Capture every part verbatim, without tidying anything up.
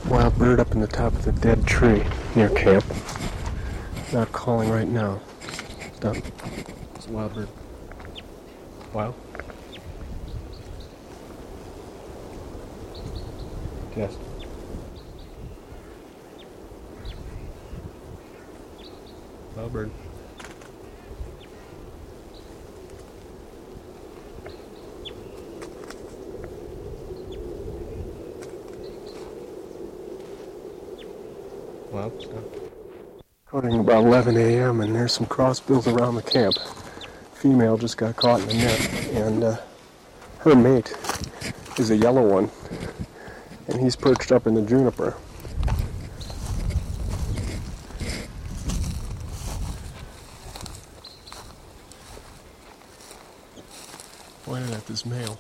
Wild bird up in the top of the dead tree near camp. Not calling right now. Stop. It's a wild bird. Wild? Yes. Wild bird. Well, stop. Recording about eleven a m and there's some crossbills around the camp. Female just got caught in the net, and uh, her mate is a yellow one, and he's perched up in the juniper. Pointed at this male.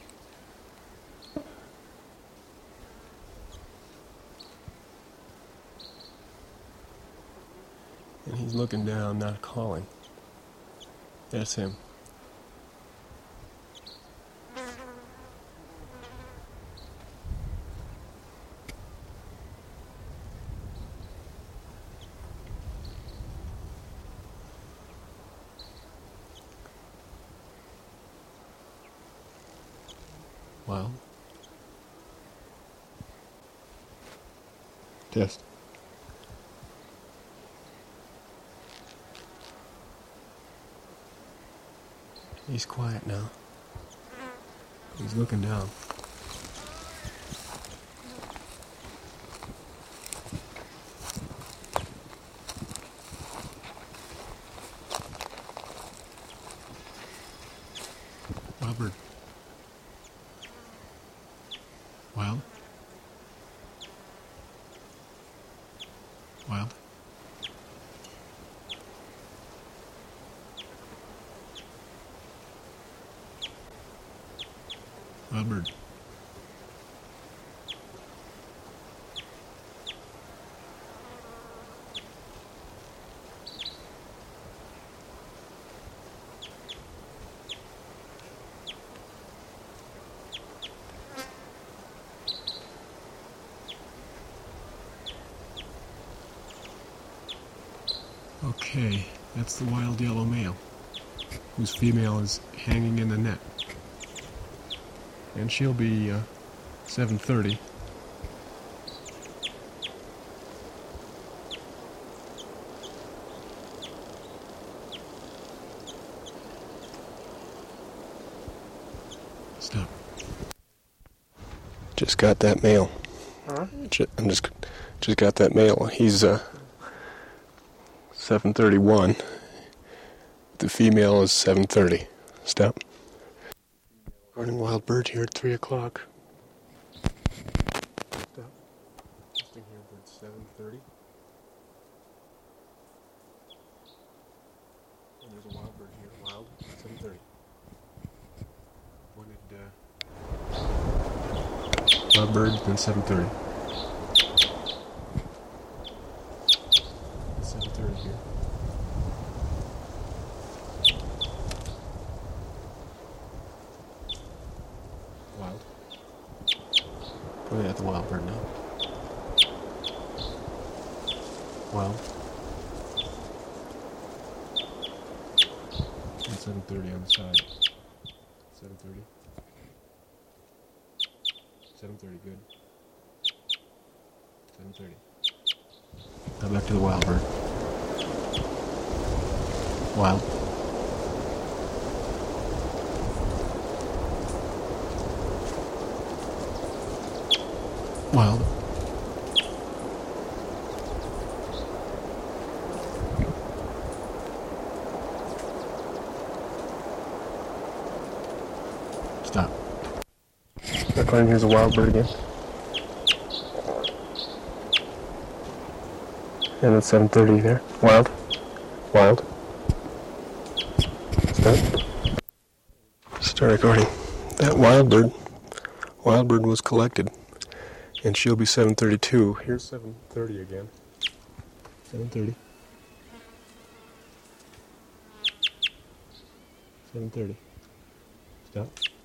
And he's looking down, not calling. That's him. Well. Test. He's quiet now. He's looking down. Wild bird. Wild? Wild? Wild bird. Okay, that's the wild yellow male, whose female is hanging in the net. And she'll be uh, seven thirty. Stop. Just got that male. Huh? I'm just just got that male. He's uh, seven thirty-one. The female is seven thirty. Stop. Recording wild bird here at three o'clock. Stop. Testing here bird seven thirty. And there's a wild bird here. Wild. seven thirty. Pointed, uh... wild bird, then seven thirty. seven thirty here. Wild. Pointing at the wild bird now. Wild. And seven thirty on the side. seven thirty. seven thirty, good. seven thirty. Now back to the wild bird. Wild. Wild. Stop. Recording here's a wild bird again. And it's seven thirty there. Wild. Wild. Stop. Start recording. That wild bird. Wild bird was collected. And she'll be seven thirty-two. Here's seven thirty again. seven thirty. seven thirty. Stop.